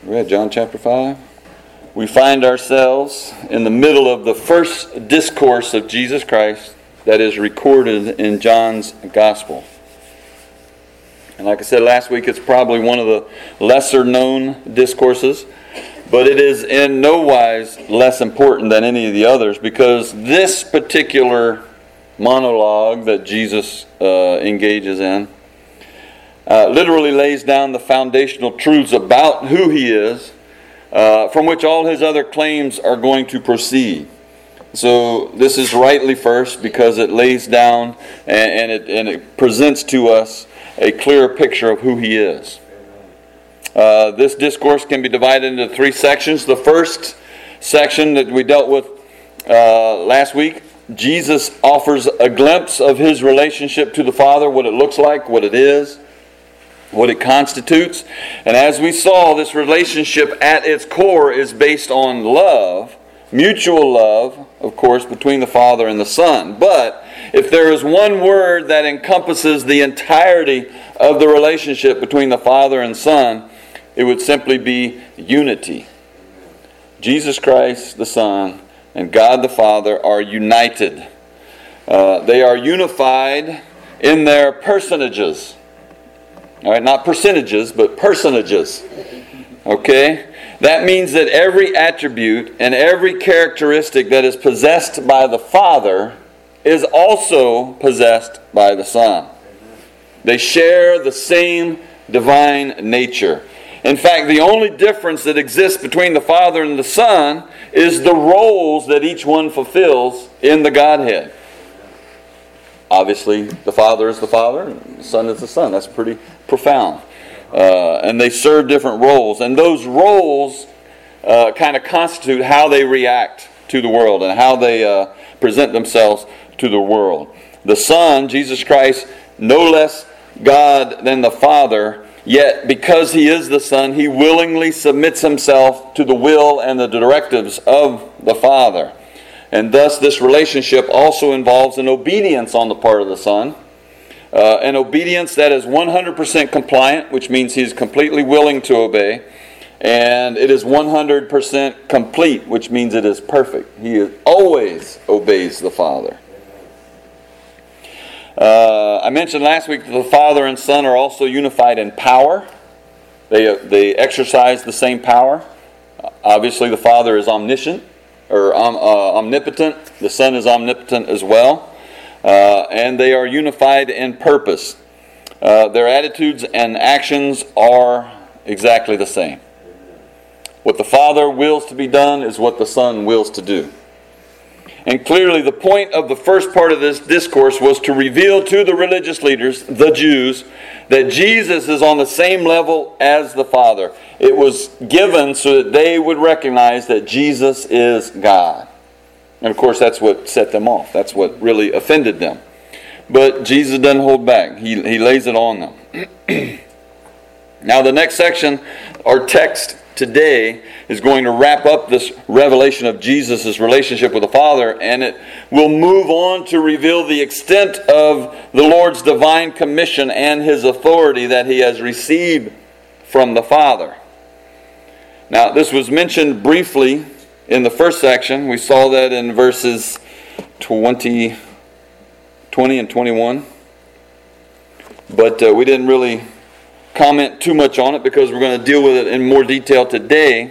Read John chapter 5. We find ourselves in the middle of the first discourse of Jesus Christ that is recorded in John's Gospel. And like I said last week, it's probably one of the lesser known discourses, but it is in no wise less important than any of the others, because this particular monologue that Jesus engages in literally lays down the foundational truths about who he is, from which all his other claims are going to proceed. So this is rightly first because it lays down and it presents to us a clearer picture of who he is. This discourse can be divided into three sections. The first section that we dealt with last week, Jesus offers a glimpse of his relationship to the Father, what it looks like, what it is, what it constitutes. And as we saw, this relationship at its core is based on love, mutual love, of course, between the Father and the Son. But if there is one word that encompasses the entirety of the relationship between the Father and Son, it would simply be unity. Jesus Christ, the Son, and God the Father are united. They are unified in their personages. All right, not percentages, but personages. Okay? That means that every attribute and every characteristic that is possessed by the Father is also possessed by the Son. They share the same divine nature. In fact, the only difference that exists between the Father and the Son is the roles that each one fulfills in the Godhead. Obviously, the Father is the Father, and the Son is the Son. That's pretty profound. And they serve different roles. And those roles kind of constitute how they react to the world and how they present themselves to the world. The Son, Jesus Christ, no less God than the Father, yet because he is the Son, he willingly submits himself to the will and the directives of the Father. And thus this relationship also involves an obedience on the part of the Son. An obedience that is 100% compliant, which means he is completely willing to obey. And it is 100% complete, which means it is perfect. He always obeys the Father. I mentioned last week that the Father and Son are also unified in power. They exercise the same power. Obviously, the Father is omniscient or omnipotent. The Son is omnipotent as well. And they are unified in purpose. Their attitudes and actions are exactly the same. What the Father wills to be done is what the Son wills to do. And clearly the point of the first part of this discourse was to reveal to the religious leaders, the Jews, that Jesus is on the same level as the Father. It was given so that they would recognize that Jesus is God. And of course that's what set them off. That's what really offended them. But Jesus doesn't hold back. He lays it on them. Now the next section, our text today, is going to wrap up this revelation of Jesus' relationship with the Father, and it will move on to reveal the extent of the Lord's divine commission and his authority that he has received from the Father. Now this was mentioned briefly in the first section. We saw that in verses 20 and 21. But we didn't really comment too much on it because we're going to deal with it in more detail today.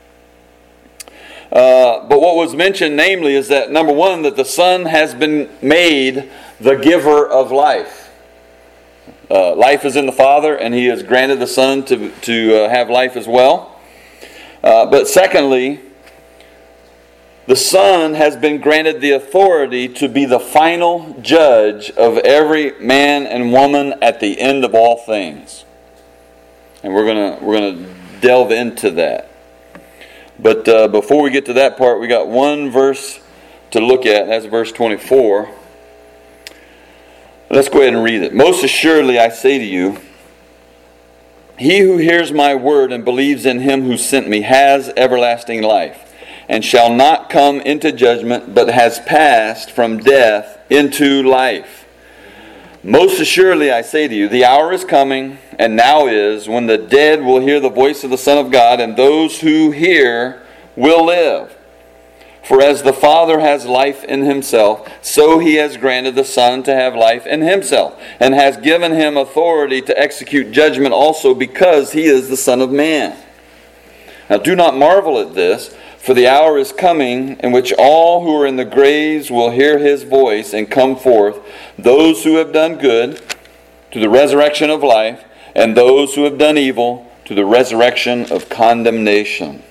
But what was mentioned, namely, is that, number one, that the Son has been made the giver of life. Life is in the Father, and he has granted the Son to have life as well. But secondly, the Son has been granted the authority to be the final judge of every man and woman at the end of all things. And we're gonna delve into that. But before we get to that part, we got one verse to look at. That's verse 24. Let's go ahead and read it. Most assuredly I say to you, he who hears my word and believes in him who sent me has everlasting life, and shall not come into judgment, but has passed from death into life. Most assuredly I say to you, the hour is coming, and now is, when the dead will hear the voice of the Son of God, and those who hear will live. For as the Father has life in himself, so he has granted the Son to have life in himself, and has given him authority to execute judgment also, because he is the Son of Man. Now do not marvel at this, for the hour is coming in which all who are in the graves will hear his voice and come forth, those who have done good to the resurrection of life, and those who have done evil to the resurrection of condemnation.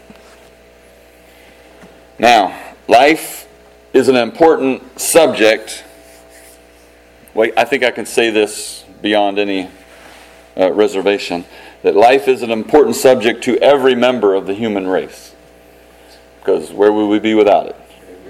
Now, life is an important subject. Wait, I think I can say this beyond any reservation, that life is an important subject to every member of the human race. Because where would we be without it?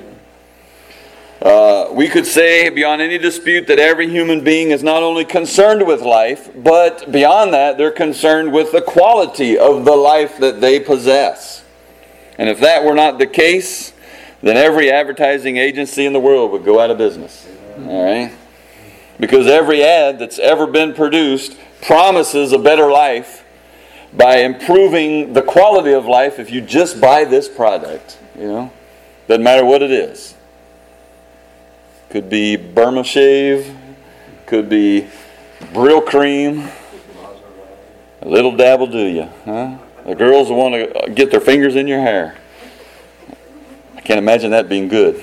We could say beyond any dispute that every human being is not only concerned with life, but beyond that, they're concerned with the quality of the life that they possess. And if that were not the case, then every advertising agency in the world would go out of business. All right? Because every ad that's ever been produced promises a better life by improving the quality of life if you just buy this product. Doesn't matter what it is. Could be Burma Shave, could be Brill Cream, a little dab will do you. Huh? The girls will want to get their fingers in your hair. I can't imagine that being good.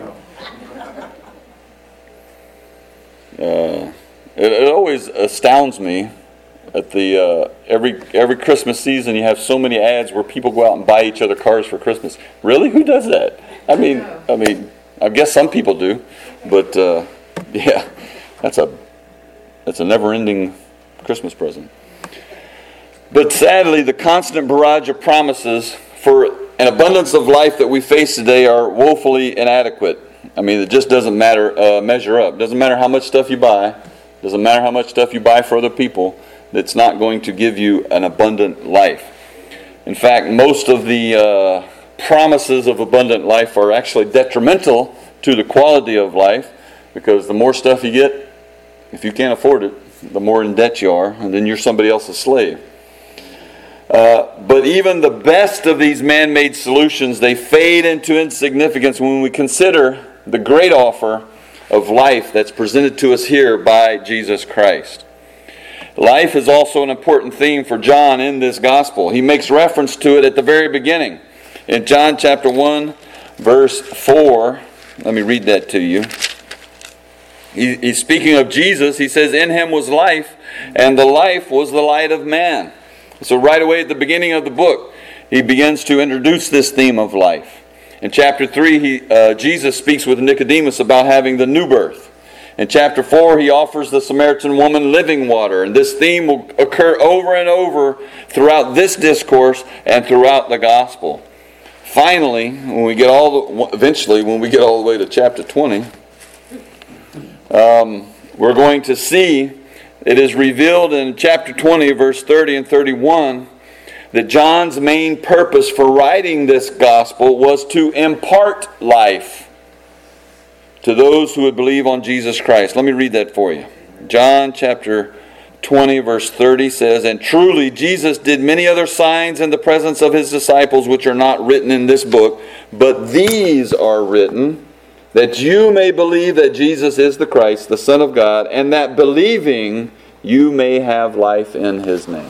It always astounds me at the every Christmas season you have so many ads where people go out and buy each other cars for Christmas. Really? Who does that? I mean, I guess some people do, but yeah, that's a never-ending Christmas present. But sadly, the constant barrage of promises for an abundance of life that we face today are woefully inadequate. I mean, it just doesn't measure up. It doesn't matter how much stuff you buy. It doesn't matter how much stuff you buy for other people. It's not going to give you an abundant life. In fact, most of the promises of abundant life are actually detrimental to the quality of life, because the more stuff you get, if you can't afford it, the more in debt you are, and then you're somebody else's slave. But even the best of these man-made solutions, they fade into insignificance when we consider the great offer of life that's presented to us here by Jesus Christ. Life is also an important theme for John in this gospel. He makes reference to it at the very beginning. In John chapter 1, verse 4, let me read that to you. He's speaking of Jesus. He says, "In him was life, and the life was the light of man." So right away at the beginning of the book, he begins to introduce this theme of life. In chapter 3, Jesus speaks with Nicodemus about having the new birth. In chapter 4, he offers the Samaritan woman living water. And this theme will occur over and over throughout this discourse and throughout the gospel. Finally, when we get all the way to chapter 20, we're going to see it is revealed in chapter 20, verse 30 and 31, that John's main purpose for writing this gospel was to impart life to those who would believe on Jesus Christ. Let me read that for you. John chapter 20, verse 30 says, "And truly Jesus did many other signs in the presence of his disciples, which are not written in this book, but these are written, that you may believe that Jesus is the Christ, the Son of God, and that believing you may have life in his name."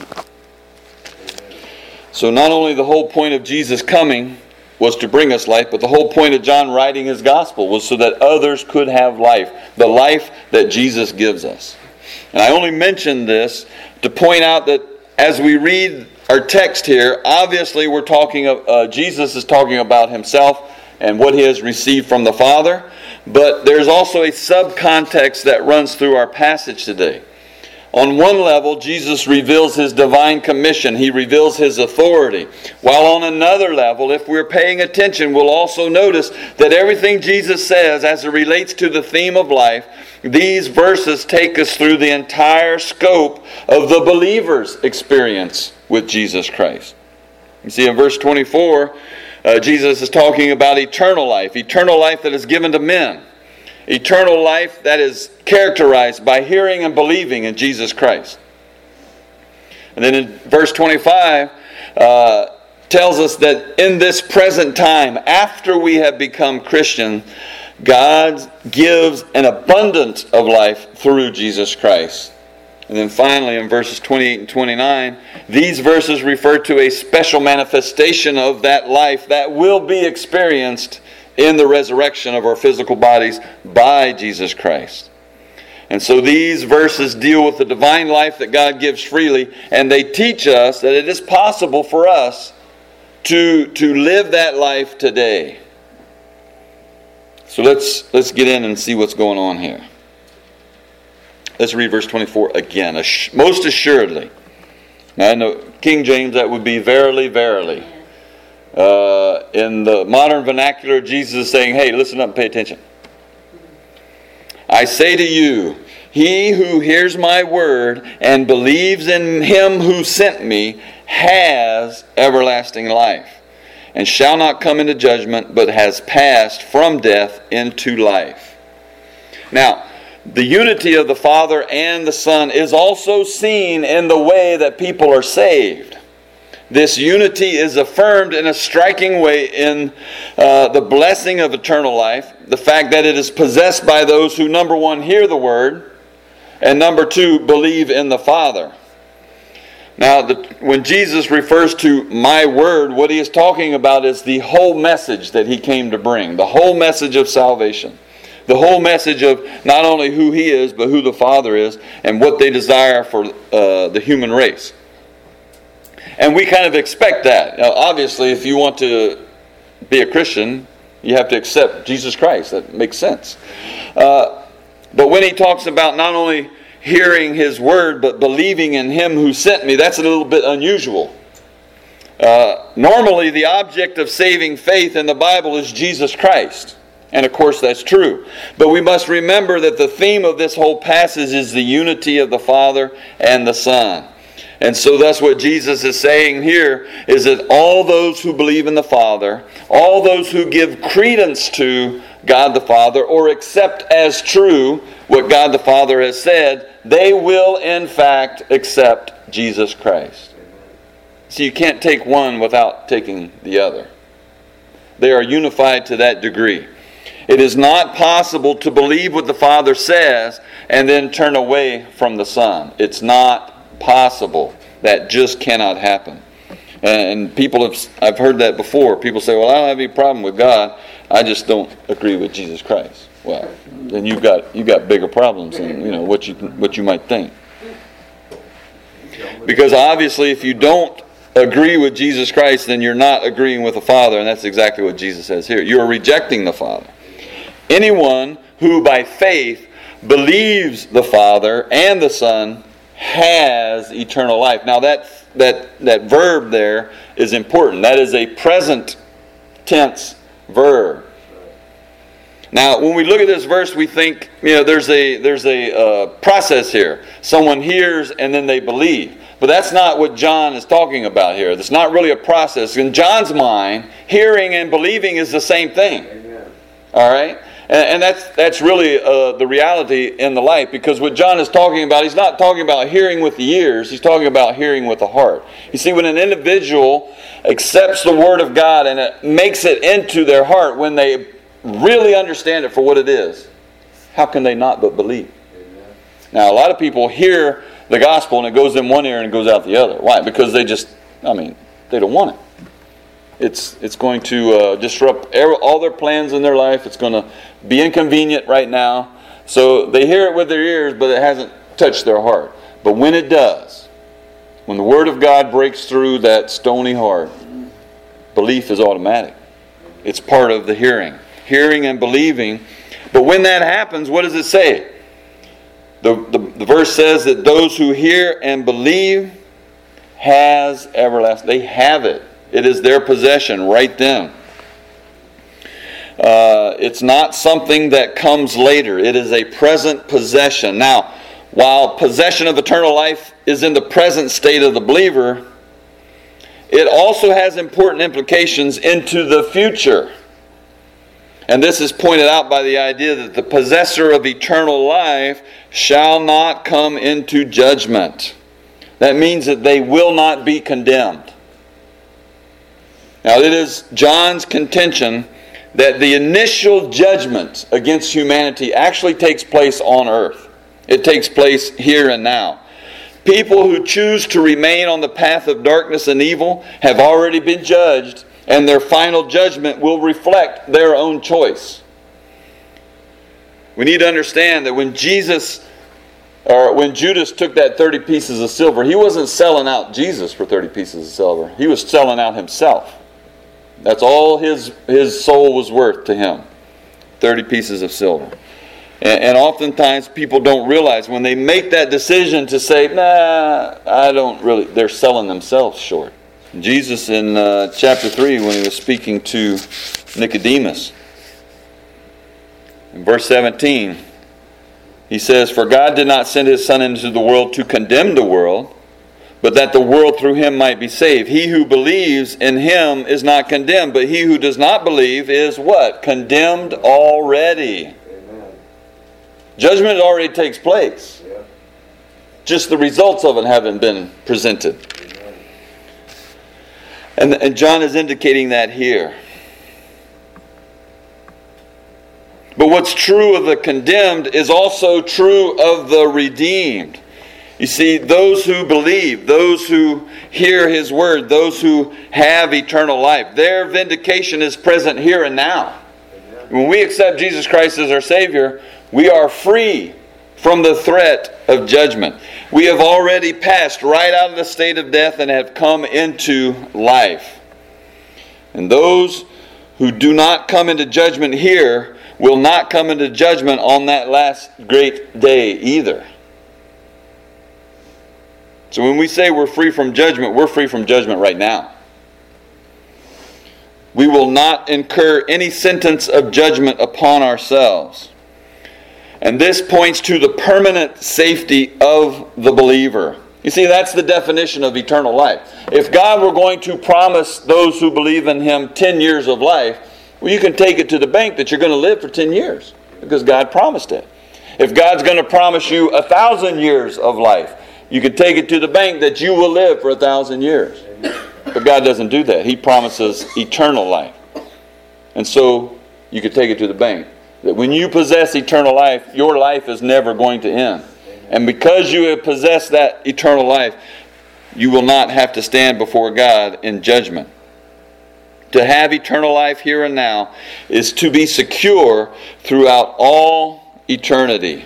So not only the whole point of Jesus coming was to bring us life, but the whole point of John writing his gospel was so that others could have life, the life that Jesus gives us. And I only mention this to point out that as we read our text here, obviously we're talking of Jesus is talking about himself and what he has received from the Father, but there's also a subcontext that runs through our passage today. On one level, Jesus reveals his divine commission. He reveals his authority. While on another level, if we're paying attention, we'll also notice that everything Jesus says as it relates to the theme of life, these verses take us through the entire scope of the believer's experience with Jesus Christ. You see, in verse 24, Jesus is talking about eternal life that is given to men. eternal life that is characterized by hearing and believing in Jesus Christ. And then in verse 25, tells us that in this present time, after we have become Christian, God gives an abundance of life through Jesus Christ. And then finally, in verses 28 and 29, these verses refer to a special manifestation of that life that will be experienced in the resurrection of our physical bodies by Jesus Christ. And so these verses deal with the divine life that God gives freely, and they teach us that it is possible for us to live that life today. So let's get in and see what's going on here. Let's read verse 24 again. Most assuredly. Now, in the King James, that would be verily, verily. In the modern vernacular, Jesus is saying, hey, listen up and pay attention. I say to you, he who hears my word and believes in him who sent me has everlasting life, and shall not come into judgment, but has passed from death into life. Now, the unity of the Father and the Son is also seen in the way that people are saved. This unity is affirmed in a striking way in the blessing of eternal life, the fact that it is possessed by those who, number one, hear the Word, and number two, believe in the Father. Now, when Jesus refers to my word, what he is talking about is the whole message that he came to bring, the whole message of salvation, the whole message of not only who he is, but who the Father is, and what they desire for the human race. And we kind of expect that. Now, obviously, if you want to be a Christian, you have to accept Jesus Christ. That makes sense. But when he talks about not only hearing his word, but believing in him who sent me, that's a little bit unusual. Normally, the object of saving faith in the Bible is Jesus Christ. And of course, that's true. But we must remember that the theme of this whole passage is the unity of the Father and the Son. And so that's what Jesus is saying here, is that all those who believe in the Father, all those who give credence to God the Father, or accept as true what God the Father has said, they will in fact accept Jesus Christ. So you can't take one without taking the other. They are unified to that degree. It is not possible to believe what the Father says and then turn away from the Son. It's not possible. That just cannot happen. And I've heard that before. People say, well, I don't have any problem with God. I just don't agree with Jesus Christ. Well, then you've got bigger problems than what you might think. Because obviously, if you don't agree with Jesus Christ, then you're not agreeing with the Father, and that's exactly what Jesus says here. You are rejecting the Father. Anyone who by faith believes the Father and the Son has eternal life. Now that verb there is important. That is a present tense verb. Now, when we look at this verse, we think, there's a process here. Someone hears and then they believe. But that's not what John is talking about here. It's not really a process. In John's mind, hearing and believing is the same thing. Amen. All right? And that's really the reality in the life. Because what John is talking about, he's not talking about hearing with the ears. He's talking about hearing with the heart. You see, when an individual accepts the Word of God and it makes it into their heart, when they really understand it for what it is, how can they not but believe? Amen. Now, a lot of people hear the gospel and it goes in one ear and it goes out the other. Why? Because they don't want it. It's going to disrupt all their plans in their life. It's going to be inconvenient right now. So they hear it with their ears, but it hasn't touched their heart. But when it does, when the Word of God breaks through that stony heart, belief is automatic. It's part of the hearing and believing. But when that happens, what does it say? The verse says that those who hear and believe has everlasting. They have it. It is their possession right then. It's not something that comes later. It is a present possession. Now, while possession of eternal life is in the present state of the believer, it also has important implications into the future. And this is pointed out by the idea that the possessor of eternal life shall not come into judgment. That means that they will not be condemned. Now, it is John's contention that the initial judgment against humanity actually takes place on earth. It takes place here and now. People who choose to remain on the path of darkness and evil have already been judged, and their final judgment will reflect their own choice. We need to understand that when Judas took that 30 pieces of silver, he wasn't selling out Jesus for 30 pieces of silver. He was selling out himself. That's all his soul was worth to him. 30 pieces of silver. And oftentimes people don't realize when they make that decision to say, I don't really, they're selling themselves short. Jesus in chapter 3, when he was speaking to Nicodemus, in verse 17, he says, "For God did not send his Son into the world to condemn the world, but that the world through him might be saved. He who believes in him is not condemned, but he who does not believe is" what? Condemned already. Amen. Judgment already takes place. Yeah. Just the results of it haven't been presented. And John is indicating that here. But what's true of the condemned is also true of the redeemed. You see, those who believe, those who hear his word, those who have eternal life, their vindication is present here and now. Amen. When we accept Jesus Christ as our Savior, we are free from the threat of judgment. We have already passed right out of the state of death and have come into life. And those who do not come into judgment here will not come into judgment on that last great day either. So when we say we're free from judgment, we're free from judgment right now. We will not incur any sentence of judgment upon ourselves. And this points to the permanent safety of the believer. You see, that's the definition of eternal life. If God were going to promise those who believe in him 10 years of life, well, you can take it to the bank that you're going to live for 10 years because God promised it. If God's going to promise you 1,000 years of life, you can take it to the bank that you will live for 1,000 years. But God doesn't do that. He promises eternal life. And so you can take it to the bank that when you possess eternal life, your life is never going to end. And because you have possessed that eternal life, you will not have to stand before God in judgment. To have eternal life here and now is to be secure throughout all eternity.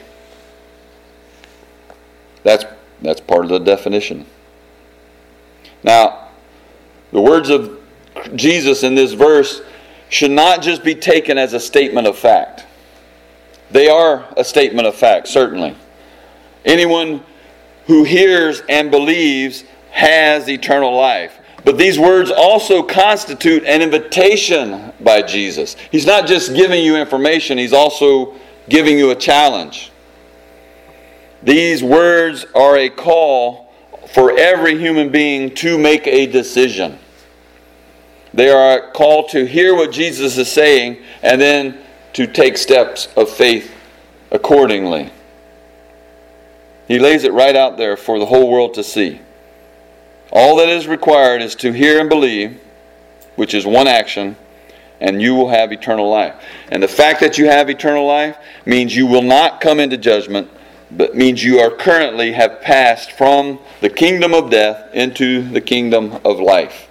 That's part of the definition. Now, the words of Jesus in this verse should not just be taken as a statement of fact. They are a statement of fact, certainly. Anyone who hears and believes has eternal life. But these words also constitute an invitation by Jesus. He's not just giving you information, he's also giving you a challenge. These words are a call for every human being to make a decision. They are a call to hear what Jesus is saying and then to take steps of faith accordingly. He lays it right out there for the whole world to see. All that is required is to hear and believe, which is one action, and you will have eternal life. And the fact that you have eternal life means you will not come into judgment, but means you are currently have passed from the kingdom of death into the kingdom of life.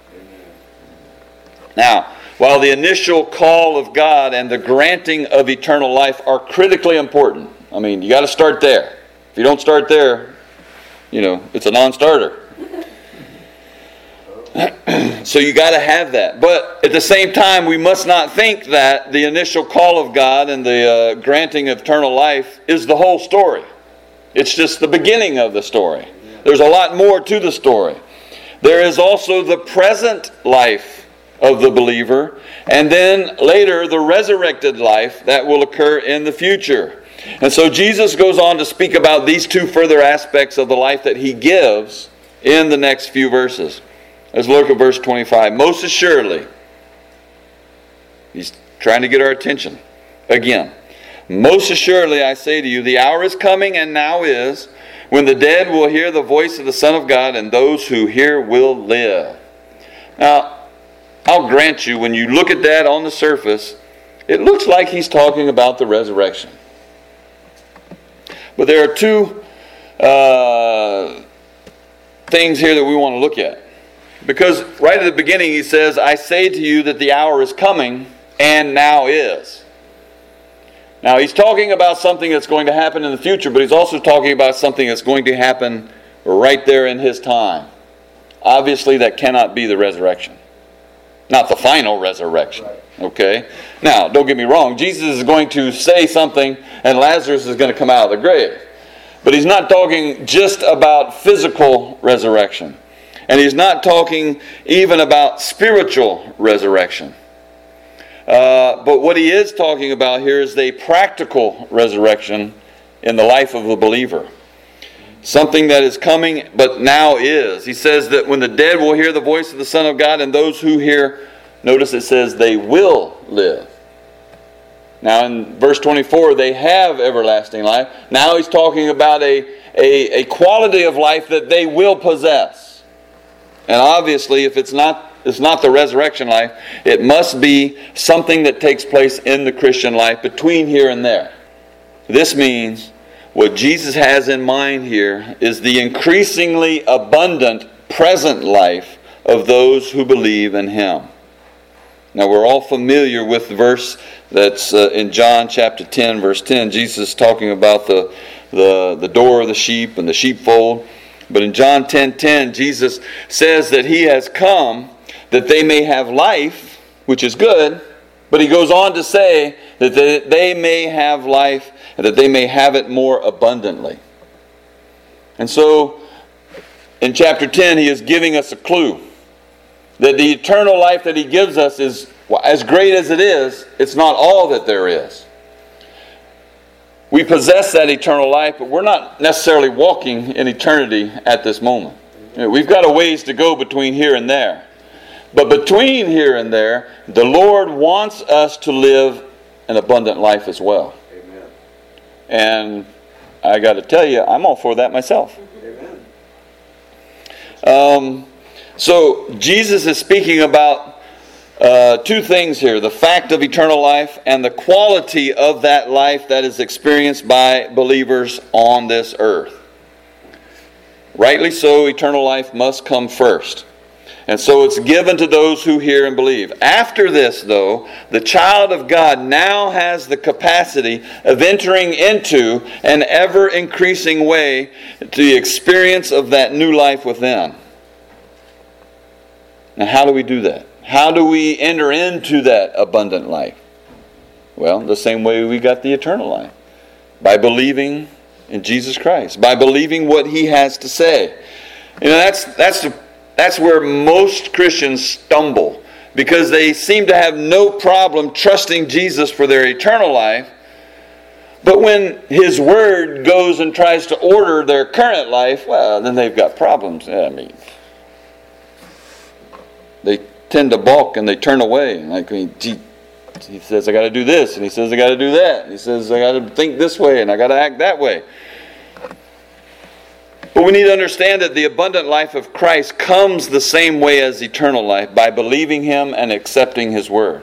Now, while the initial call of God and the granting of eternal life are critically important, I mean, you got to start there. If you don't start there, it's a non-starter. So you got to have that. But at the same time, we must not think that the initial call of God and the granting of eternal life is the whole story. It's just the beginning of the story. There's a lot more to the story. There is also the present life of the believer, and then later the resurrected life that will occur in the future. And so Jesus goes on to speak about these two further aspects of the life that he gives in the next few verses. Let's look at verse 25. Most assuredly, he's trying to get our attention. Again, most assuredly I say to you, the hour is coming and now is, when the dead will hear the voice of the Son of God, and those who hear will live. Now, I'll grant you, when you look at that on the surface, it looks like he's talking about the resurrection. But there are two things here that we want to look at. Because right at the beginning he says, I say to you that the hour is coming and now is. Now he's talking about something that's going to happen in the future, but he's also talking about something that's going to happen right there in his time. Obviously that cannot be the resurrection. Not the final resurrection. Okay? Now, don't get me wrong. Jesus is going to say something and Lazarus is going to come out of the grave. But he's not talking just about physical resurrection. And he's not talking even about spiritual resurrection. But what he is talking about here is a practical resurrection in the life of a believer. Something that is coming, but now is. He says that when the dead will hear the voice of the Son of God, and those who hear, notice it says they will live. Now in verse 24, they have everlasting life. Now he's talking about a quality of life that they will possess. And obviously, if it's not the resurrection life, it must be something that takes place in the Christian life between here and there. This means what Jesus has in mind here is the increasingly abundant present life of those who believe in Him. Now we're all familiar with the verse that's in John chapter 10, verse 10. Jesus is talking about the door of the sheep and the sheepfold. But in John 10:10, Jesus says that He has come that they may have life, which is good. But He goes on to say that they may have life and that they may have it more abundantly. And so in chapter 10, He is giving us a clue that the eternal life that He gives us is, as great as it is, it's not all that there is. We possess that eternal life, but we're not necessarily walking in eternity at this moment. We've got a ways to go between here and there. But between here and there, the Lord wants us to live an abundant life as well. Amen. And I got to tell you, I'm all for that myself. Amen. So Jesus is speaking about two things here. The fact of eternal life and the quality of that life that is experienced by believers on this earth. Rightly so, eternal life must come first. And so it's given to those who hear and believe. After this, though, the child of God now has the capacity of entering into an ever-increasing way to the experience of that new life within. Now, how do we do that? How do we enter into that abundant life? Well, the same way we got the eternal life. By believing in Jesus Christ. By believing what He has to say. You know, that's where most Christians stumble. Because they seem to have no problem trusting Jesus for their eternal life. But when His Word goes and tries to order their current life, well, then they've got problems. They tend to balk and they turn away. He says, I got to do this, and He says, I got to do that. And He says, I got to think this way, and I got to act that way. But we need to understand that the abundant life of Christ comes the same way as eternal life, by believing Him and accepting His Word.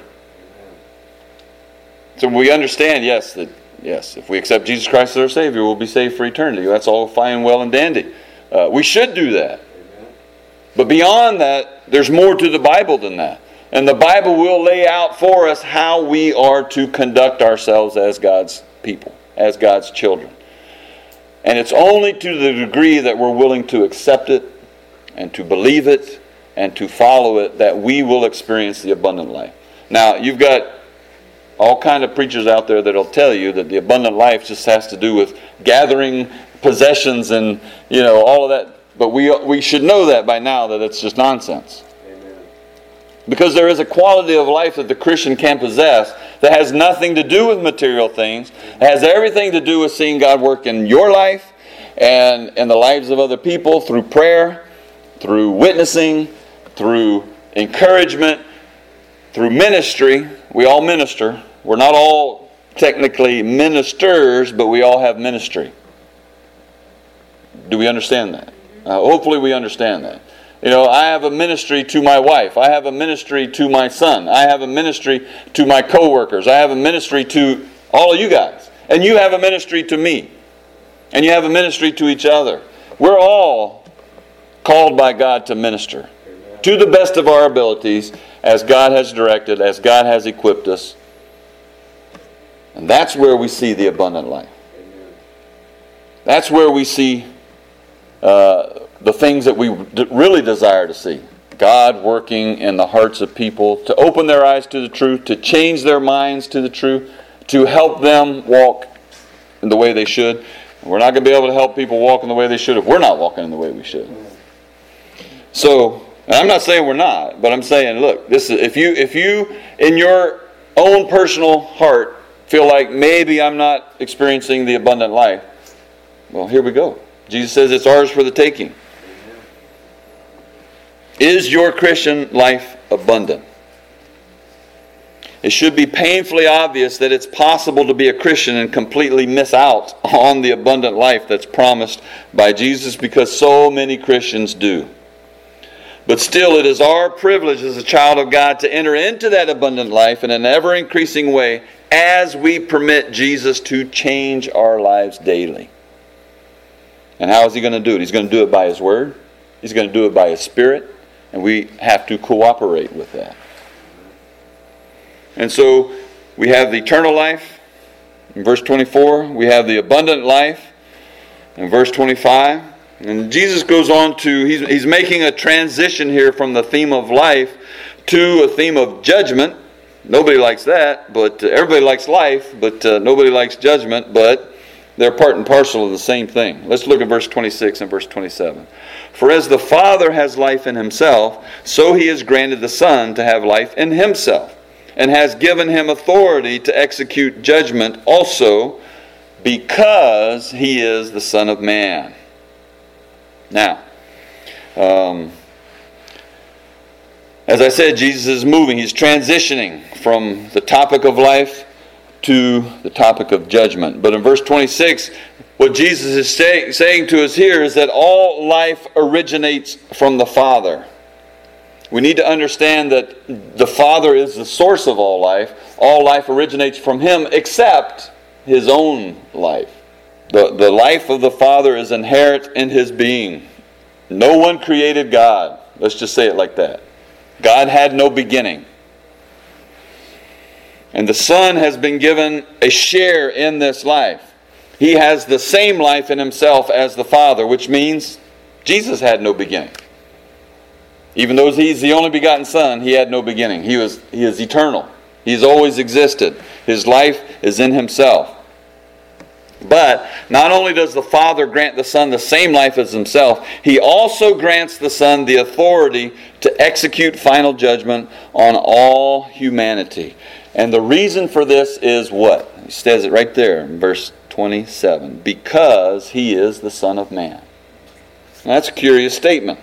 So we understand, yes, if we accept Jesus Christ as our Savior, we'll be saved for eternity. That's all fine, well, and dandy. We should do that. But beyond that, there's more to the Bible than that. And the Bible will lay out for us how we are to conduct ourselves as God's people, as God's children. And it's only to the degree that we're willing to accept it and to believe it and to follow it that we will experience the abundant life. Now, you've got all kind of preachers out there that'll tell you that the abundant life just has to do with gathering possessions and, all of that. But we should know that by now that it's just nonsense. Amen. Because there is a quality of life that the Christian can possess that has nothing to do with material things. It has everything to do with seeing God work in your life and in the lives of other people through prayer, through witnessing, through encouragement, through ministry, We all minister. We're not all technically ministers, but we all have ministry. Do we understand that? Hopefully we understand that. I have a ministry to my wife. I have a ministry to my son. I have a ministry to my coworkers. I have a ministry to all of you guys. And you have a ministry to me. And you have a ministry to each other. We're all called by God to minister to the best of our abilities, as God has directed, as God has equipped us. And that's where we see the abundant life. That's where we see the things that we really desire to see. God working in the hearts of people to open their eyes to the truth, to change their minds to the truth, to help them walk in the way they should. We're not going to be able to help people walk in the way they should if we're not walking in the way we should. So, and I'm not saying we're not, but I'm saying, look, this is if you in your own personal heart feel like maybe I'm not experiencing the abundant life, well, here we go. Jesus says it's ours for the taking. Is your Christian life abundant? It should be painfully obvious that it's possible to be a Christian and completely miss out on the abundant life that's promised by Jesus, because so many Christians do. But still, it is our privilege as a child of God to enter into that abundant life in an ever-increasing way as we permit Jesus to change our lives daily. And how is He going to do it? He's going to do it by His Word. He's going to do it by His Spirit. And we have to cooperate with that. And so we have the eternal life in verse 24. We have the abundant life in verse 25. And Jesus goes on to, he's making a transition here from the theme of life to a theme of judgment. Nobody likes that, but everybody likes life, but nobody likes judgment, but they're part and parcel of the same thing. Let's look at verse 26 and verse 27. For as the Father has life in Himself, so He has granted the Son to have life in Himself, and has given Him authority to execute judgment also, because He is the Son of Man. Now, as I said, Jesus is moving. He's transitioning from the topic of life to the topic of judgment. But in verse 26, what Jesus is saying to us here is that all life originates from the Father. We need to understand that the Father is the source of all life. All life originates from Him except His own life. The life of the Father is inherent in His being. No one created God. Let's just say it like that. God had no beginning. And the Son has been given a share in this life. He has the same life in Himself as the Father, which means Jesus had no beginning. Even though He's the only begotten Son, He had no beginning. He is eternal. He's always existed. His life is in Himself. But not only does the Father grant the Son the same life as Himself, He also grants the Son the authority to execute final judgment on all humanity. And the reason for this is what? He says it right there in verse 27. Because He is the Son of Man. Now, that's a curious statement.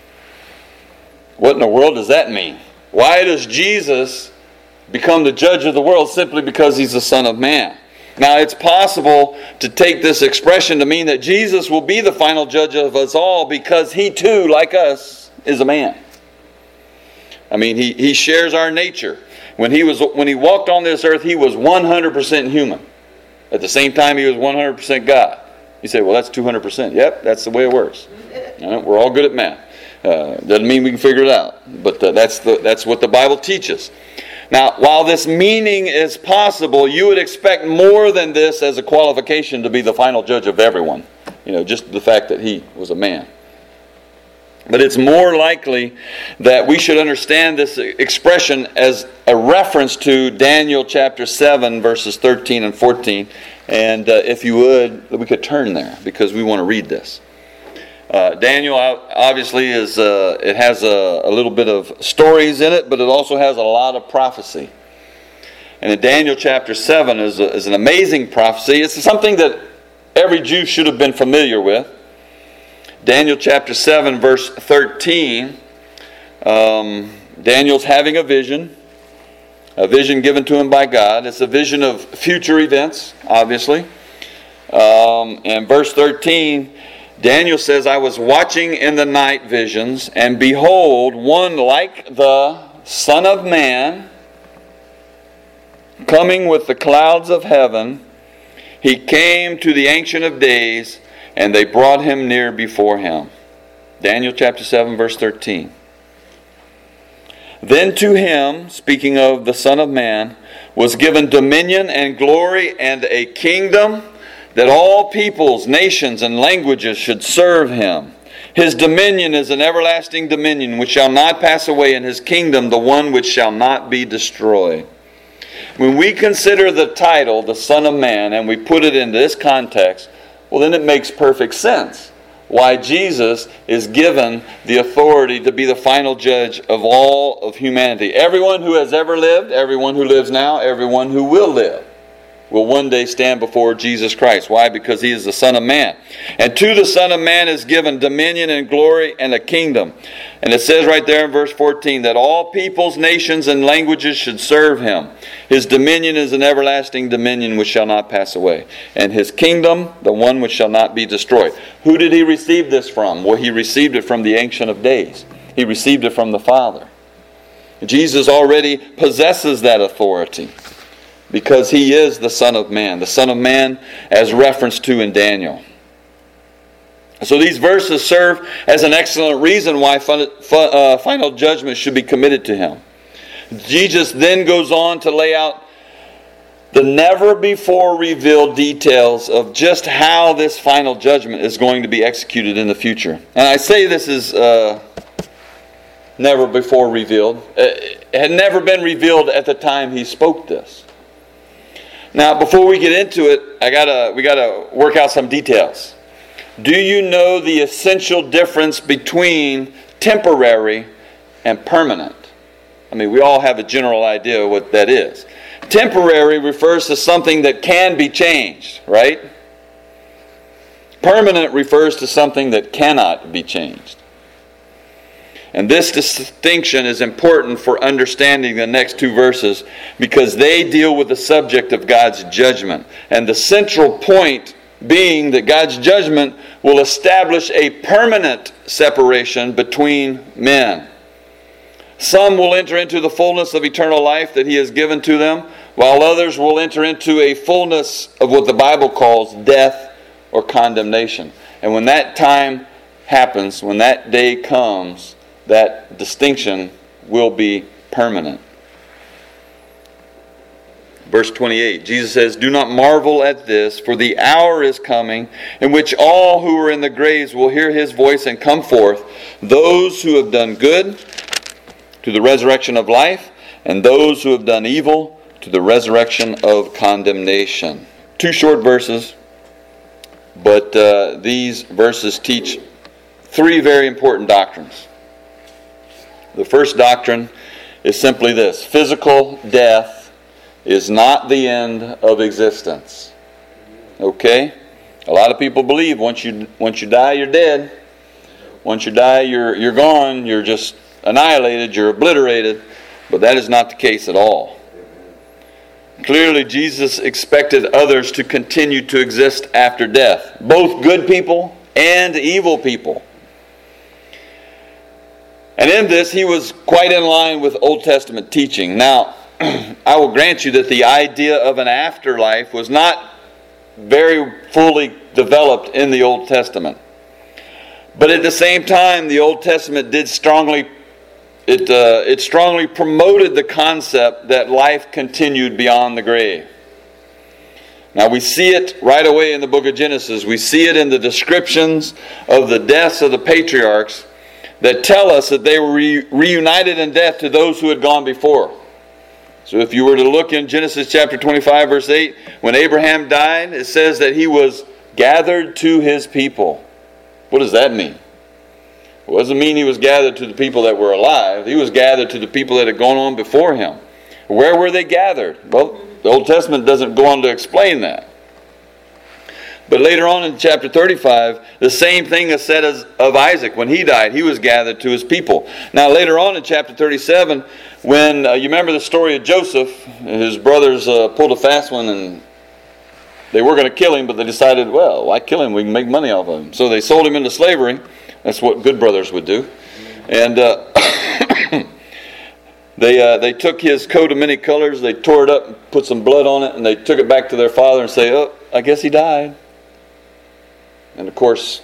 What in the world does that mean? Why does Jesus become the judge of the world simply because He's the Son of Man? Now, it's possible to take this expression to mean that Jesus will be the final judge of us all because He too, like us, is a man. I mean, He shares our nature. When He walked on this earth, He was 100% human. At the same time, He was 100% God. You say, well, that's 200%. Yep, that's the way it works. We're all good at math. Doesn't mean we can figure it out. But that's what the Bible teaches. Now, while this meaning is possible, you would expect more than this as a qualification to be the final judge of everyone. Just the fact that He was a man. But it's more likely that we should understand this expression as a reference to Daniel chapter 7, verses 13 and 14. And if you would, we could turn there because we want to read this. Daniel obviously it has a little bit of stories in it, but it also has a lot of prophecy. And in Daniel chapter 7 is an amazing prophecy. It's something that every Jew should have been familiar with. Daniel chapter 7 verse 13, Daniel's having a vision. A vision given to him by God. It's a vision of future events, obviously. And verse 13, Daniel says, I was watching in the night visions, and behold, one like the Son of Man, coming with the clouds of heaven. He came to the Ancient of Days, and they brought him near before him. Daniel chapter 7, verse 13. Then to him, speaking of the Son of Man, was given dominion and glory and a kingdom, that all peoples, nations, and languages should serve him. His dominion is an everlasting dominion which shall not pass away, and his kingdom the one which shall not be destroyed. When we consider the title, the Son of Man, and we put it in this context, well, then it makes perfect sense why Jesus is given the authority to be the final judge of all of humanity. Everyone who has ever lived, everyone who lives now, everyone who will live, will one day stand before Jesus Christ. Why? Because he is the Son of Man. And to the Son of Man is given dominion and glory and a kingdom. And it says right there in verse 14 that all peoples, nations, and languages should serve him. His dominion is an everlasting dominion which shall not pass away. And his kingdom, the one which shall not be destroyed. Who did he receive this from? Well, he received it from the Ancient of Days. He received it from the Father. Jesus already possesses that authority, because he is the Son of Man. The Son of Man as referenced to in Daniel. So these verses serve as an excellent reason why final judgment should be committed to him. Jesus then goes on to lay out the never before revealed details of just how this final judgment is going to be executed in the future. And I say this is never before revealed. It had never been revealed at the time he spoke this. Now, before we get into it, we gotta work out some details. Do you know the essential difference between temporary and permanent? I mean, we all have a general idea what that is. Temporary refers to something that can be changed, right? Permanent refers to something that cannot be changed. And this distinction is important for understanding the next two verses, because they deal with the subject of God's judgment. And the central point being that God's judgment will establish a permanent separation between men. Some will enter into the fullness of eternal life that he has given to them, while others will enter into a fullness of what the Bible calls death or condemnation. And when that time happens, when that day comes, that distinction will be permanent. Verse 28, Jesus says, "Do not marvel at this, for the hour is coming in which all who are in the graves will hear his voice and come forth, those who have done good to the resurrection of life, and those who have done evil to the resurrection of condemnation." Two short verses, but these verses teach three very important doctrines. The first doctrine is simply this: physical death is not the end of existence. Okay? A lot of people believe once you die, you're dead. Once you die, you're gone. You're just annihilated. You're obliterated. But that is not the case at all. Clearly, Jesus expected others to continue to exist after death, both good people and evil people. And in this, he was quite in line with Old Testament teaching. Now, I will grant you that the idea of an afterlife was not very fully developed in the Old Testament. But at the same time, the Old Testament did strongly promoted the concept that life continued beyond the grave. Now we see it right away in the book of Genesis. We see it in the descriptions of the deaths of the patriarchs that tell us that they were reunited in death to those who had gone before. So if you were to look in Genesis chapter 25, verse 8, when Abraham died, it says that he was gathered to his people. What does that mean? It doesn't mean he was gathered to the people that were alive. He was gathered to the people that had gone on before him. Where were they gathered? Well, the Old Testament doesn't go on to explain that. But later on in chapter 35, the same thing is said of Isaac. When he died, he was gathered to his people. Now later on in chapter 37, when you remember the story of Joseph, his brothers pulled a fast one and they were going to kill him, but they decided, well, why kill him? We can make money off of him. So they sold him into slavery. That's what good brothers would do. And they took his coat of many colors, they tore it up and put some blood on it, and they took it back to their father and say, oh, I guess he died. And of course,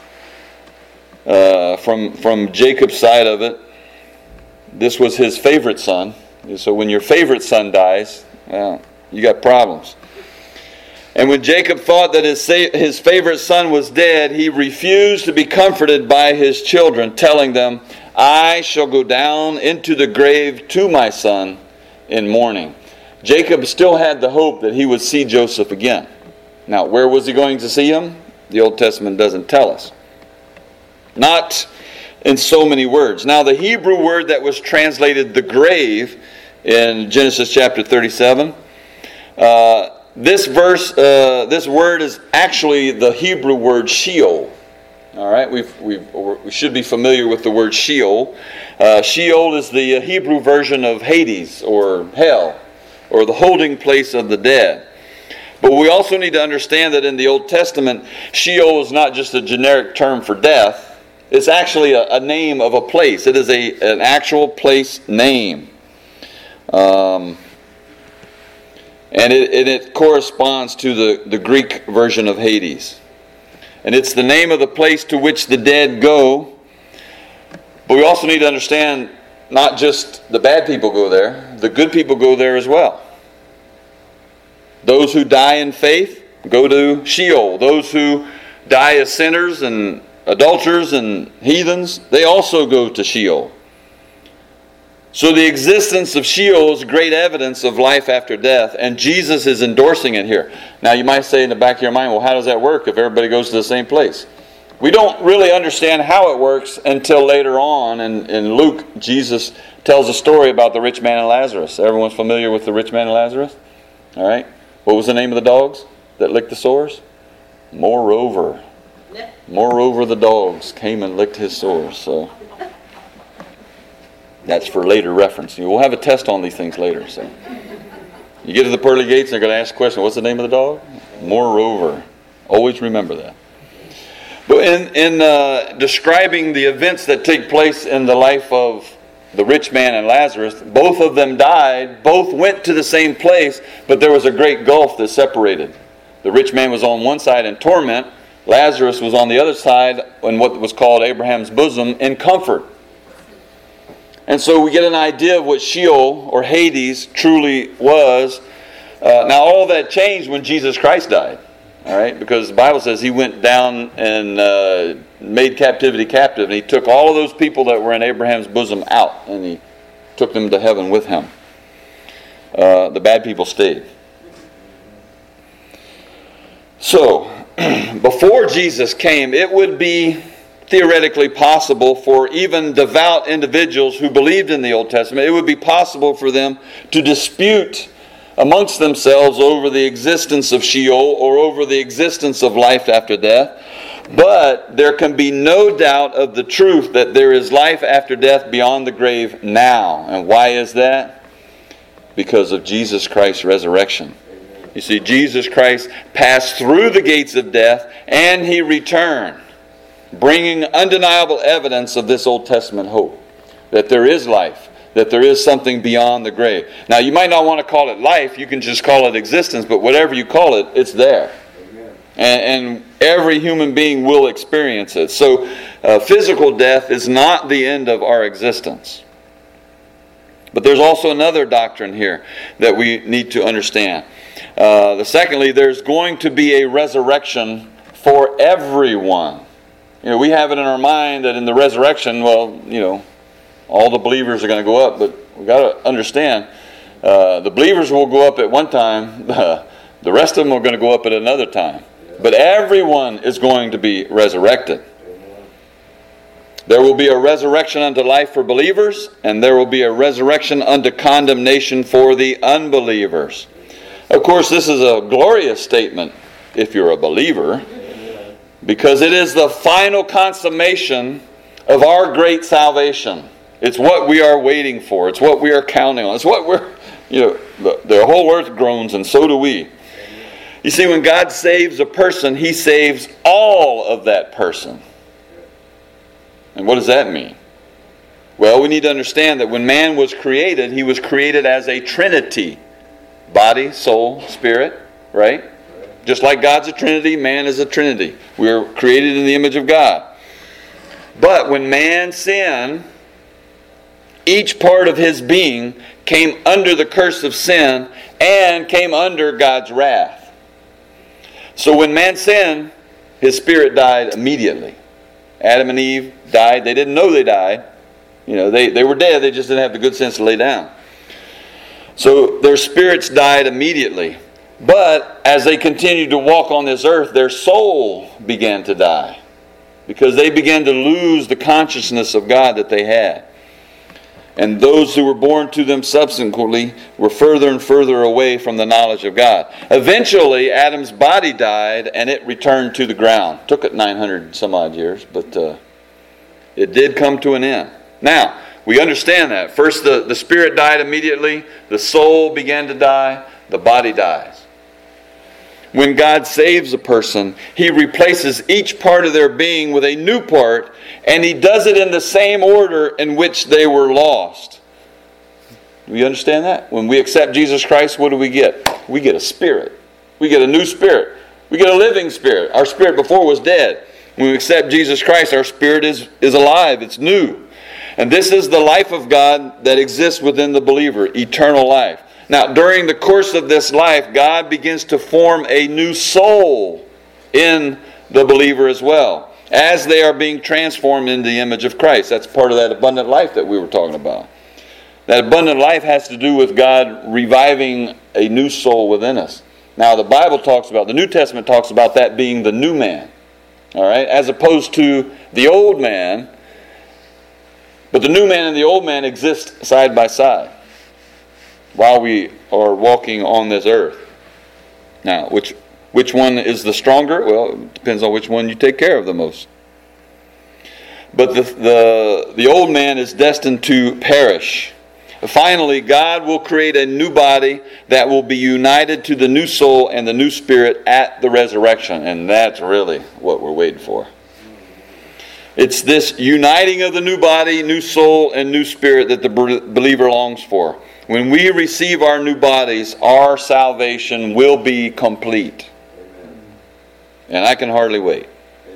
from Jacob's side of it, this was his favorite son. So when your favorite son dies, well, you got problems. And when Jacob thought that his favorite son was dead, he refused to be comforted by his children, telling them, I shall go down into the grave to my son in mourning. Jacob still had the hope that he would see Joseph again. Now, where was he going to see him? The Old Testament doesn't tell us. Not in so many words. Now, the Hebrew word that was translated the grave in Genesis chapter 37, this word is actually the Hebrew word Sheol. All right, we should be familiar with the word Sheol. Sheol is the Hebrew version of Hades or hell, or the holding place of the dead. But we also need to understand that in the Old Testament, Sheol is not just a generic term for death. It's actually a name of a place. It is an actual place name. And it corresponds to the Greek version of Hades. And it's the name of the place to which the dead go. But we also need to understand not just the bad people go there, the good people go there as well. Those who die in faith go to Sheol. Those who die as sinners and adulterers and heathens, they also go to Sheol. So the existence of Sheol is great evidence of life after death, and Jesus is endorsing it here. Now you might say in the back of your mind, well, how does that work if everybody goes to the same place? We don't really understand how it works until later on. In Luke, Jesus tells a story about the rich man and Lazarus. Everyone's familiar with the rich man and Lazarus? All right. What was the name of the dogs that licked the sores? Moreover. Moreover, the dogs came and licked his sores. So that's for later reference. We'll have a test on these things later. So you get to the pearly gates, and they're going to ask a question. What's the name of the dog? Moreover. Always remember that. But in describing the events that take place in the life of the rich man and Lazarus, both of them died, both went to the same place, but there was a great gulf that separated. The rich man was on one side in torment, Lazarus was on the other side in what was called Abraham's bosom in comfort. And so we get an idea of what Sheol or Hades truly was. Now all that changed when Jesus Christ died. All right, because the Bible says he went down and made captivity captive, and he took all of those people that were in Abraham's bosom out, and he took them to heaven with him. The bad people stayed. So, before Jesus came, it would be theoretically possible for even devout individuals who believed in the Old Testament, it would be possible for them to dispute amongst themselves over the existence of Sheol or over the existence of life after death. But there can be no doubt of the truth that there is life after death beyond the grave now. And why is that? Because of Jesus Christ's resurrection. You see, Jesus Christ passed through the gates of death and he returned, bringing undeniable evidence of this Old Testament hope, that there is life, that there is something beyond the grave. Now, you might not want to call it life, you can just call it existence, but whatever you call it, it's there. And every human being will experience it. So, physical death is not the end of our existence. But there's also another doctrine here that we need to understand. Secondly, there's going to be a resurrection for everyone. You know, we have it in our mind that in the resurrection, well, you know, all the believers are going to go up, but we've got to understand, the believers will go up at one time, the rest of them are going to go up at another time. But everyone is going to be resurrected. There will be a resurrection unto life for believers, and there will be a resurrection unto condemnation for the unbelievers. Of course, this is a glorious statement if you're a believer, because it is the final consummation of our great salvation. It's what we are waiting for. It's what we are counting on. It's what we're, the whole earth groans, and so do we. You see, when God saves a person, He saves all of that person. And what does that mean? Well, we need to understand that when man was created, he was created as a trinity. Body, soul, spirit, right? Just like God's a trinity, man is a trinity. We are created in the image of God. But when man sinned, each part of his being came under the curse of sin and came under God's wrath. So when man sinned, his spirit died immediately. Adam and Eve died. They didn't know they died. They were dead. They just didn't have the good sense to lay down. So their spirits died immediately. But as they continued to walk on this earth, their soul began to die, because they began to lose the consciousness of God that they had. And those who were born to them subsequently were further and further away from the knowledge of God. Eventually, Adam's body died and it returned to the ground. Took it 900 some odd years, but it did come to an end. Now, we understand that. First, the spirit died immediately. The soul began to die. The body dies. When God saves a person, He replaces each part of their being with a new part, and He does it in the same order in which they were lost. Do you understand that? When we accept Jesus Christ, what do we get? We get a spirit. We get a new spirit. We get a living spirit. Our spirit before was dead. When we accept Jesus Christ, our spirit is alive. It's new. And this is the life of God that exists within the believer, eternal life. Now, during the course of this life, God begins to form a new soul in the believer as well, as they are being transformed into the image of Christ. That's part of that abundant life that we were talking about. That abundant life has to do with God reviving a new soul within us. Now, the Bible talks about, the New Testament talks about that being the new man, all right, as opposed to the old man. But the new man and the old man exist side by side while we are walking on this earth. Now, which one is the stronger? Well, it depends on which one you take care of the most. But the old man is destined to perish. Finally, God will create a new body that will be united to the new soul and the new spirit at the resurrection. And that's really what we're waiting for. It's this uniting of the new body, new soul, and new spirit that the believer longs for. When we receive our new bodies, our salvation will be complete. And I can hardly wait.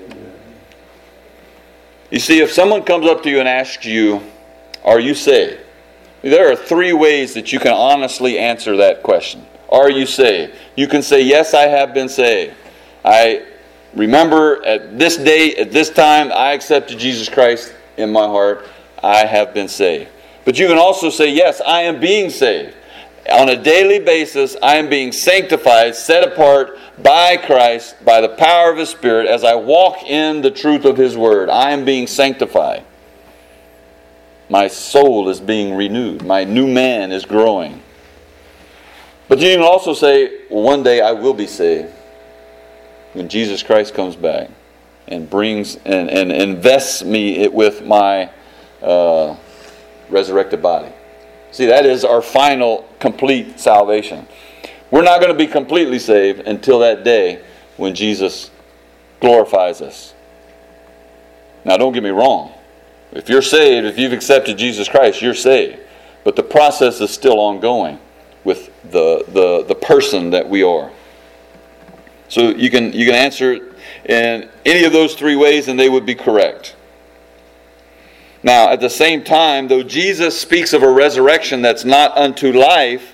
You see, if someone comes up to you and asks you, are you saved? There are 3 ways that you can honestly answer that question. Are you saved? You can say, yes, I have been saved. I remember at this date, at this time, I accepted Jesus Christ in my heart. I have been saved. But you can also say, yes, I am being saved. On a daily basis, I am being sanctified, set apart by Christ, by the power of His Spirit, as I walk in the truth of His Word. I am being sanctified. My soul is being renewed. My new man is growing. But you can also say, well, one day I will be saved when Jesus Christ comes back and brings and invests me with my resurrected body. See, that is our final complete salvation. We're not going to be completely saved until that day when Jesus glorifies us. Now, don't get me wrong. If you're saved, if you've accepted Jesus Christ, you're saved. But the process is still ongoing with the person that we are. So you can answer it in any of those 3 ways and they would be correct. Now, at the same time, though Jesus speaks of a resurrection that's not unto life,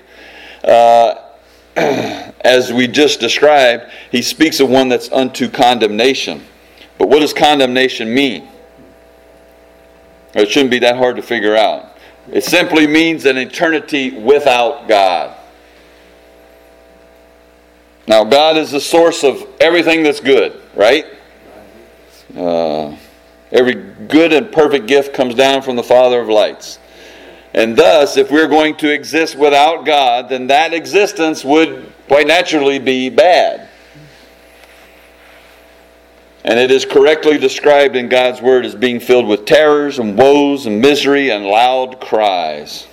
as we just described, He speaks of one that's unto condemnation. But what does condemnation mean? It shouldn't be that hard to figure out. It simply means an eternity without God. Now, God is the source of everything that's good, right? Every good and perfect gift comes down from the Father of lights. And thus, if we're going to exist without God, then that existence would quite naturally be bad. And it is correctly described in God's Word as being filled with terrors and woes and misery and loud cries.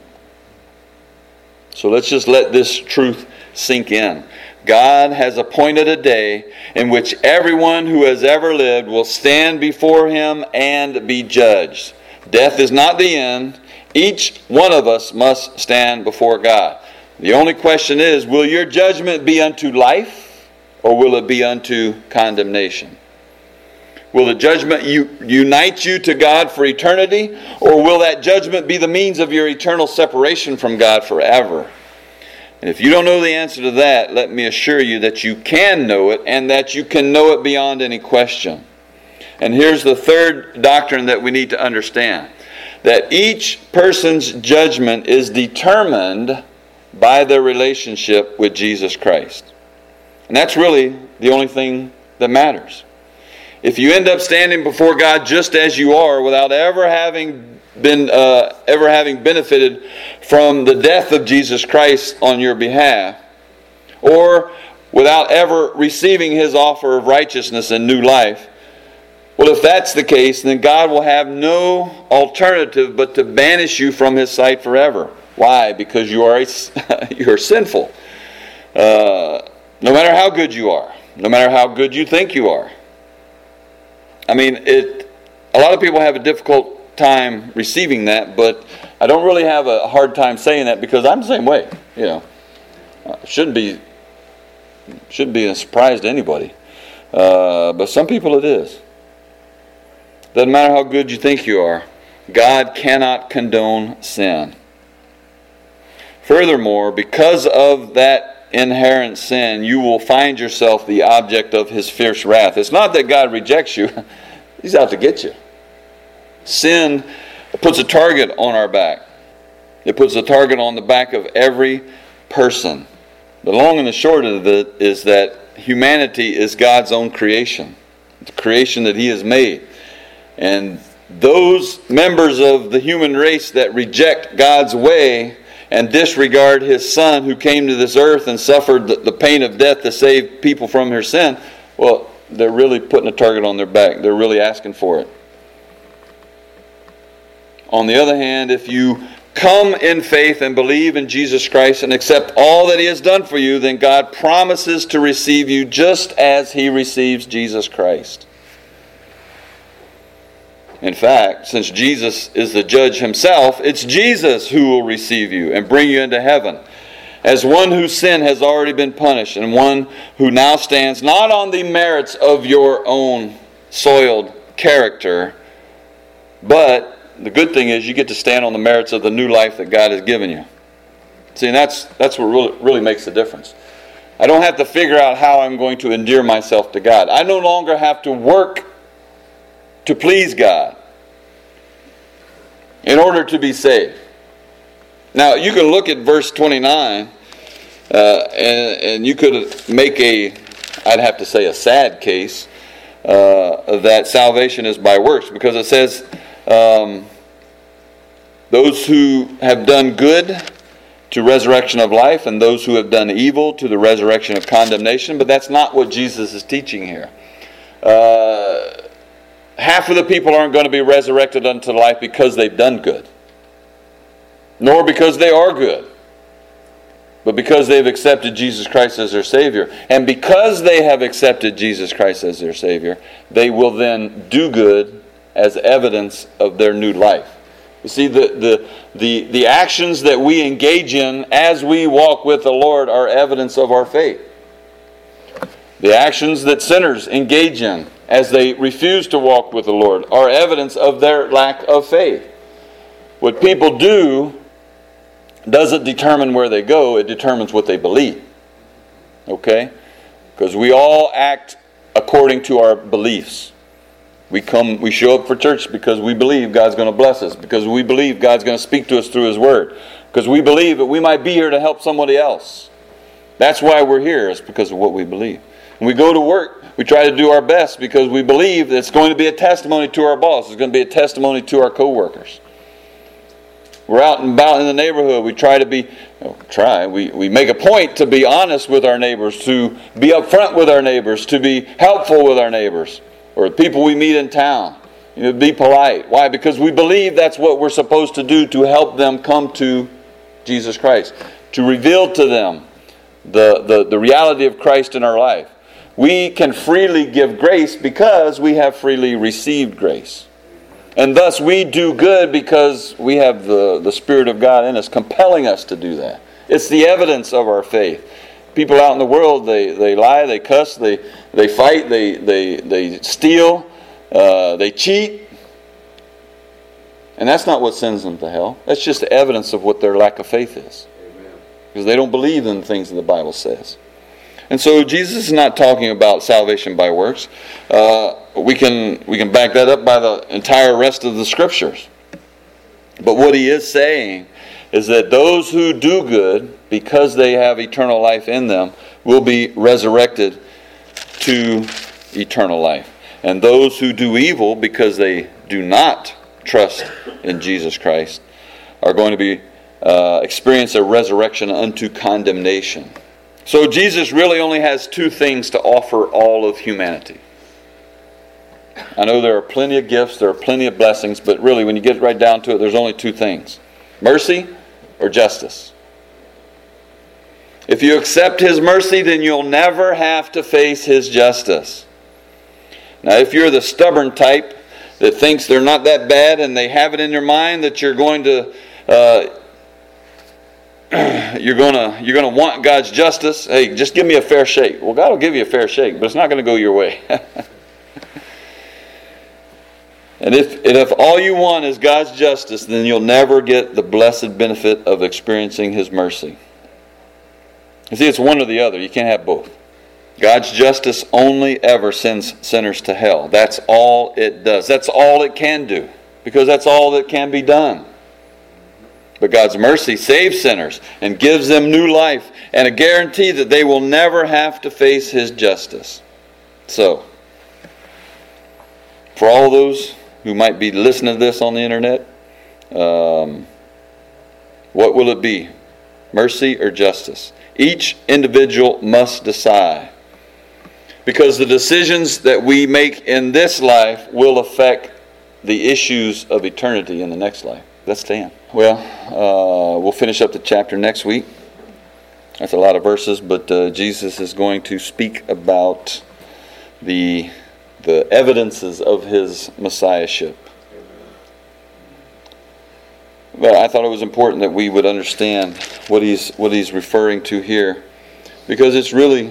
So let's just let this truth sink in. God has appointed a day in which everyone who has ever lived will stand before Him and be judged. Death is not the end. Each one of us must stand before God. The only question is, will your judgment be unto life, or will it be unto condemnation? Will the judgment unite you to God for eternity, or will that judgment be the means of your eternal separation from God forever? And if you don't know the answer to that, let me assure you that you can know it, and that you can know it beyond any question. And here's the third doctrine that we need to understand. That each person's judgment is determined by their relationship with Jesus Christ. And that's really the only thing that matters. If you end up standing before God just as you are, without ever having benefited from the death of Jesus Christ on your behalf, or without ever receiving His offer of righteousness and new life, well, if that's the case, then God will have no alternative but to banish you from His sight forever. Why? Because you're sinful. No matter how good you are, no matter how good you think you are. I mean, a lot of people have a difficult time receiving that, but I don't really have a hard time saying that because I'm the same way. Shouldn't be a surprise to anybody, but some people it is. Doesn't matter how good you think you are, God cannot condone sin. Furthermore, because of that inherent sin, you will find yourself the object of His fierce wrath. It's not that God rejects you. He's out to get you. Sin puts a target on our back. It puts a target on the back of every person. The long and the short of it is that humanity is God's own creation. The creation that He has made. And those members of the human race that reject God's way and disregard His Son who came to this earth and suffered the pain of death to save people from their sin, well, they're really putting a target on their back. They're really asking for it. On the other hand, if you come in faith and believe in Jesus Christ and accept all that He has done for you, then God promises to receive you just as He receives Jesus Christ. In fact, since Jesus is the judge Himself, it's Jesus who will receive you and bring you into heaven as one whose sin has already been punished, and one who now stands not on the merits of your own soiled character, but the good thing is you get to stand on the merits of the new life that God has given you. See, and that's what really makes the difference. I don't have to figure out how I'm going to endear myself to God. I no longer have to work to please God in order to be saved. Now, you can look at verse 29 and you could make I'd have to say a sad case that salvation is by works, because it says those who have done good to resurrection of life, and those who have done evil to the resurrection of condemnation. But that's not what Jesus is teaching here. Half of the people aren't going to be resurrected unto life because they've done good, nor because they are good, but because they've accepted Jesus Christ as their Savior. And because they have accepted Jesus Christ as their Savior, they will then do good as evidence of their new life. You see, the actions that we engage in as we walk with the Lord are evidence of our faith. The actions that sinners engage in as they refuse to walk with the Lord are evidence of their lack of faith. What people do doesn't determine where they go, it determines what they believe. Okay? Because we all act according to our beliefs. We show up for church because we believe God's going to bless us, because we believe God's going to speak to us through His Word, because we believe that we might be here to help somebody else. That's why we're here, is because of what we believe. When we go to work, we try to do our best because we believe that it's going to be a testimony to our boss. It's going to be a testimony to our co-workers. We're out and about in the neighborhood. We try to be, we make a point to be honest with our neighbors, to be upfront with our neighbors, to be helpful with our neighbors, or the people we meet in town. Be polite. Why? Because we believe that's what we're supposed to do to help them come to Jesus Christ, to reveal to them the reality of Christ in our life. We can freely give grace because we have freely received grace. And thus we do good because we have the Spirit of God in us, compelling us to do that. It's the evidence of our faith. People out in the world, they lie, they cuss, they fight, they steal, they cheat. And that's not what sends them to hell. That's just the evidence of what their lack of faith is. Because they don't believe in the things that the Bible says. And so Jesus is not talking about salvation by works. We can back that up by the entire rest of the Scriptures. But what he is saying is that those who do good, because they have eternal life in them, will be resurrected to eternal life. And those who do evil, because they do not trust in Jesus Christ, are going to be experience a resurrection unto condemnation. So Jesus really only has two things to offer all of humanity. I know there are plenty of gifts, there are plenty of blessings, but really when you get right down to it, there's only two things. Mercy or justice. If you accept His mercy, then you'll never have to face His justice. Now, if you're the stubborn type that thinks they're not that bad and they have it in your mind that you're going to want God's justice. Hey, just give me a fair shake. Well, God will give you a fair shake, but it's not going to go your way. And if all you want is God's justice, then you'll never get the blessed benefit of experiencing His mercy. You see, it's one or the other. You can't have both. God's justice only ever sends sinners to hell. That's all it does. That's all it can do, because that's all that can be done. But God's mercy saves sinners and gives them new life and a guarantee that they will never have to face His justice. So, for all those who might be listening to this on the internet, what will it be? Mercy or justice? Each individual must decide. Because the decisions that we make in this life will affect the issues of eternity in the next life. Let's stand. Well, we'll finish up the chapter next week. That's a lot of verses, but Jesus is going to speak about the evidences of His messiahship. But I thought it was important that we would understand what he's referring to here, because it's really,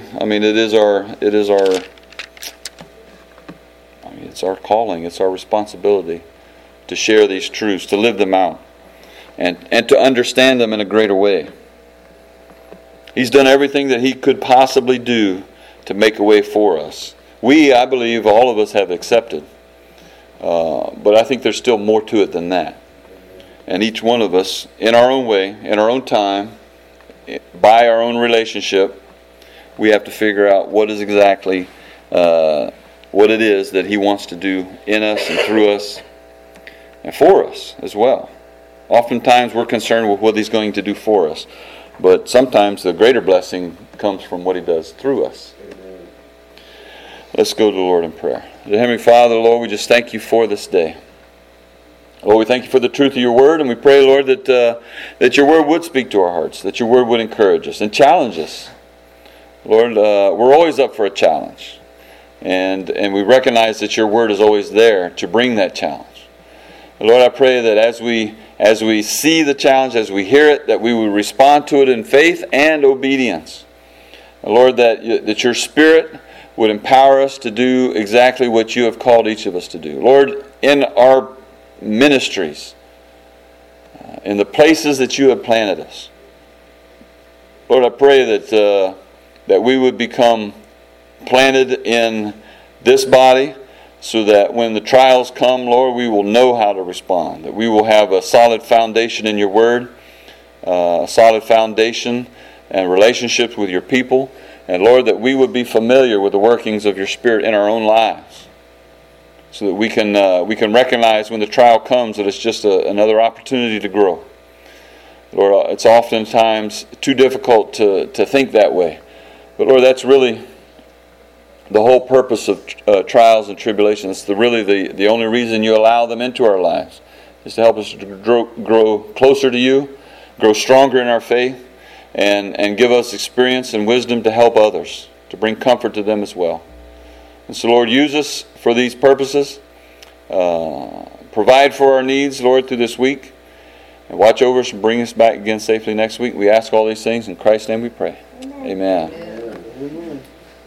it's our calling, it's our responsibility to share these truths, to live them out, and to understand them in a greater way. He's done everything that He could possibly do to make a way for us. I believe, all of us have accepted. But I think there's still more to it than that. And each one of us, in our own way, in our own time, by our own relationship, we have to figure out what is exactly what it is that He wants to do in us and through us and for us as well. Oftentimes we're concerned with what He's going to do for us, but sometimes the greater blessing comes from what He does through us. Let's go to the Lord in prayer. Dear Heavenly Father, Lord, we just thank You for this day. Lord, we thank You for the truth of Your Word, and we pray, Lord, that Your Word would speak to our hearts, that Your Word would encourage us and challenge us. Lord, we're always up for a challenge, and we recognize that Your Word is always there to bring that challenge. Lord, I pray that as we see the challenge, as we hear it, that we would respond to it in faith and obedience. Lord, that Your Spirit would empower us to do exactly what You have called each of us to do. Lord, in our ministries, in the places that You have planted us, Lord, I pray that we would become planted in this body, so that when the trials come, Lord, we will know how to respond, that we will have a solid foundation in Your Word, a solid foundation and relationships with Your people, and Lord, that we would be familiar with the workings of Your Spirit in our own lives, so that we can recognize when the trial comes that it's just another opportunity to grow. Lord, it's oftentimes too difficult to think that way. But Lord, that's really the whole purpose of trials and tribulations. It's really the only reason you allow them into our lives, is to help us to grow closer to you, grow stronger in our faith, and give us experience and wisdom to help others, to bring comfort to them as well. And so, Lord, use us for these purposes. Provide for our needs, Lord, through this week. And watch over us and bring us back again safely next week. We ask all these things in Christ's name we pray. Amen. Amen.